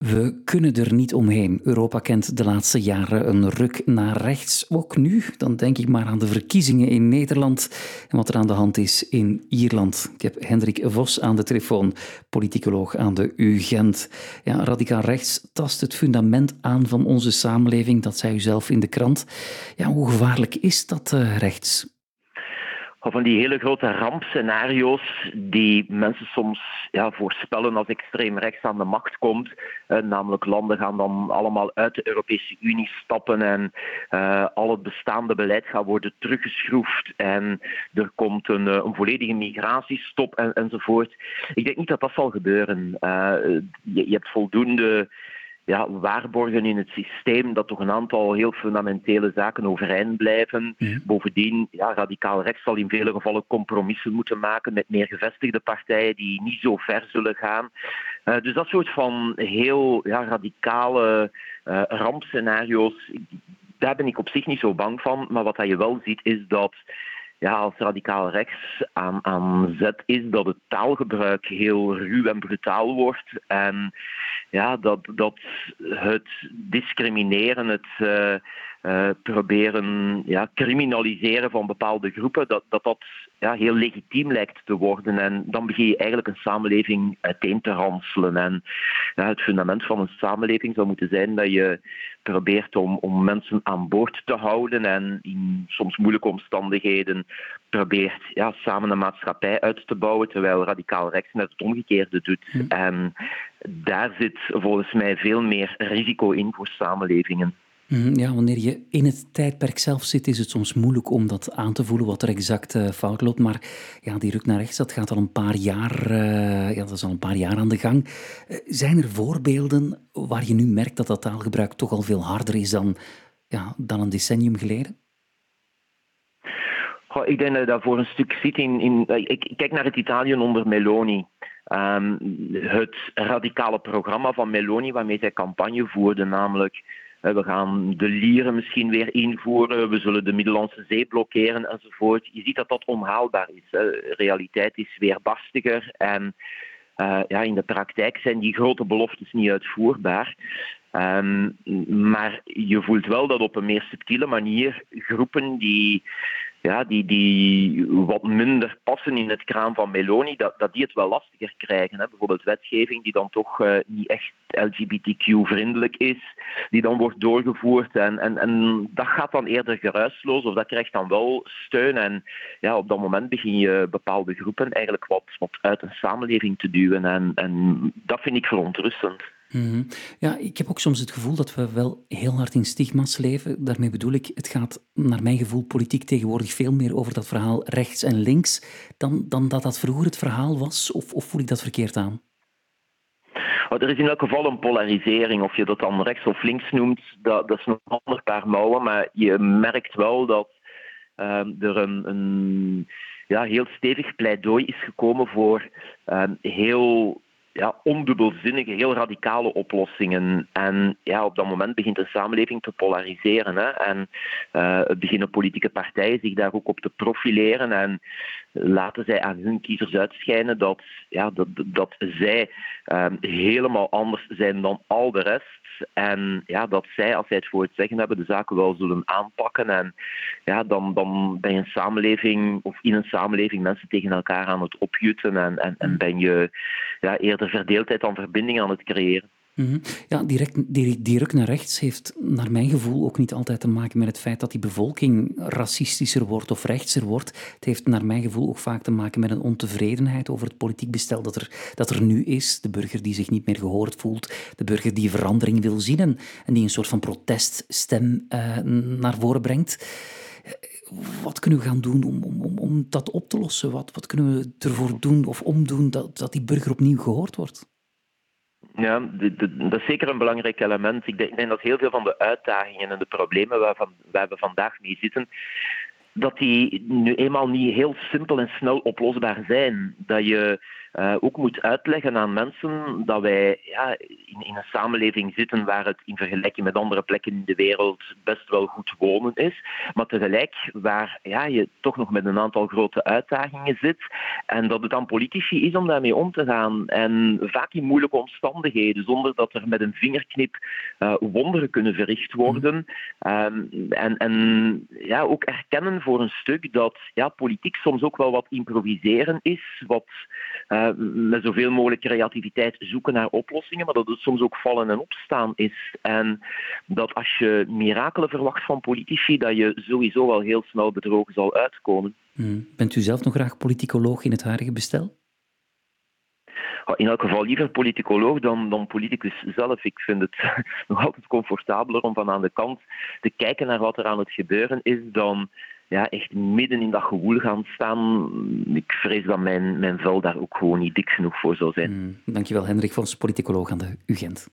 We kunnen er niet omheen. Europa kent de laatste jaren een ruk naar rechts. Ook nu, dan denk ik maar aan de verkiezingen in Nederland en wat er aan de hand is in Ierland. Ik heb Hendrik Vos aan de telefoon, politicoloog aan de UGent. Ja, radicaal rechts tast het fundament aan van onze samenleving, dat zei u zelf in de krant. Ja, hoe gevaarlijk is dat rechts? Van die hele grote rampscenario's die mensen soms voorspellen als extreem rechts aan de macht komt. Namelijk landen gaan dan allemaal uit de Europese Unie stappen en al het bestaande beleid gaat worden teruggeschroefd en er komt een volledige migratiestop enzovoort. Ik denk niet dat dat zal gebeuren. Je hebt voldoende waarborgen in het systeem dat toch een aantal heel fundamentele zaken overeind blijven. Ja. Bovendien, radicaal rechts zal in vele gevallen compromissen moeten maken met meer gevestigde partijen die niet zo ver zullen gaan. Dus dat soort van heel radicale rampscenario's, daar ben ik op zich niet zo bang van. Maar wat je wel ziet is dat als radicaal rechts aan zet is dat het taalgebruik heel ruw en brutaal wordt. En dat het discrimineren, het proberen criminaliseren van bepaalde groepen, dat heel legitiem lijkt te worden. En dan begin je eigenlijk een samenleving uiteen te ranselen. En het fundament van een samenleving zou moeten zijn dat je probeert om mensen aan boord te houden en in soms moeilijke omstandigheden probeert samen een maatschappij uit te bouwen, terwijl radicaal rechts net het omgekeerde doet. En daar zit volgens mij veel meer risico in voor samenlevingen. Ja, wanneer je in het tijdperk zelf zit, is het soms moeilijk om dat aan te voelen wat er exact fout loopt. Maar die ruk naar rechts, dat gaat al een paar jaar, dat is al een paar jaar aan de gang. Zijn er voorbeelden waar je nu merkt dat dat taalgebruik toch al veel harder is dan een decennium geleden? Ik denk dat je dat voor een stuk ziet ik kijk naar het Italië onder Meloni. Het radicale programma van Meloni waarmee zij campagne voerde, namelijk we gaan de lieren misschien weer invoeren, we zullen de Middellandse Zee blokkeren enzovoort. Je ziet dat dat onhaalbaar is. De realiteit is weerbarstiger en in de praktijk zijn die grote beloftes niet uitvoerbaar. Maar je voelt wel dat op een meer subtiele manier groepen die wat minder passen in het kraam van Meloni, dat die het wel lastiger krijgen. Hè. Bijvoorbeeld wetgeving die dan toch niet echt LGBTQ-vriendelijk is, die dan wordt doorgevoerd. En dat gaat dan eerder geruisloos, of dat krijgt dan wel steun. En op dat moment begin je bepaalde groepen eigenlijk wat uit een samenleving te duwen. En dat vind ik verontrustend. Mm-hmm. Ja, ik heb ook soms het gevoel dat we wel heel hard in stigma's leven. Daarmee bedoel ik, het gaat naar mijn gevoel politiek tegenwoordig veel meer over dat verhaal rechts en links dan dat vroeger het verhaal was. Of voel ik dat verkeerd aan? Er is in elk geval een polarisering. Of je dat dan rechts of links noemt, dat is nog een ander paar mouwen. Maar je merkt wel dat er een heel stevig pleidooi is gekomen voor heel ondubbelzinnige, heel radicale oplossingen. En op dat moment begint de samenleving te polariseren. Hè? En beginnen politieke partijen zich daar ook op te profileren en laten zij aan hun kiezers uitschijnen dat zij helemaal anders zijn dan al de rest. En dat zij, als zij het voor het zeggen hebben, de zaken wel zullen aanpakken. En dan ben je een samenleving, of in een samenleving, mensen tegen elkaar aan het opjutten. En ben je eerder verdeeldheid dan verbinding aan het creëren. Mm-hmm. Ja, die ruk naar rechts heeft naar mijn gevoel ook niet altijd te maken met het feit dat die bevolking racistischer wordt of rechtser wordt. Het heeft naar mijn gevoel ook vaak te maken met een ontevredenheid over het politiek bestel dat er nu is. De burger die zich niet meer gehoord voelt, de burger die verandering wil zien en die een soort van proteststem naar voren brengt. Wat kunnen we gaan doen om dat op te lossen? Wat kunnen we ervoor doen of omdoen dat die burger opnieuw gehoord wordt? Ja, dat is zeker een belangrijk element. Ik denk dat heel veel van de uitdagingen en de problemen waar we vandaag mee zitten, dat die nu eenmaal niet heel simpel en snel oplosbaar zijn. Dat je ook moet uitleggen aan mensen dat wij in een samenleving zitten waar het in vergelijking met andere plekken in de wereld best wel goed wonen is, maar tegelijk waar je toch nog met een aantal grote uitdagingen zit en dat het aan politici is om daarmee om te gaan. En vaak in moeilijke omstandigheden, zonder dat er met een vingerknip wonderen kunnen verricht worden. Ook erkennen voor een stuk dat politiek soms ook wel wat improviseren is, wat met zoveel mogelijk creativiteit zoeken naar oplossingen, maar dat het soms ook vallen en opstaan is. En dat als je mirakelen verwacht van politici, dat je sowieso wel heel snel bedrogen zal uitkomen. Bent u zelf nog graag politicoloog in het huidige bestel? In elk geval liever politicoloog dan politicus zelf. Ik vind het nog altijd comfortabeler om van aan de kant te kijken naar wat er aan het gebeuren is dan echt midden in dat gewoel gaan staan. Ik vrees dat mijn vel daar ook gewoon niet dik genoeg voor zou zijn. Dankjewel, Hendrik Vos, politicoloog aan de UGent.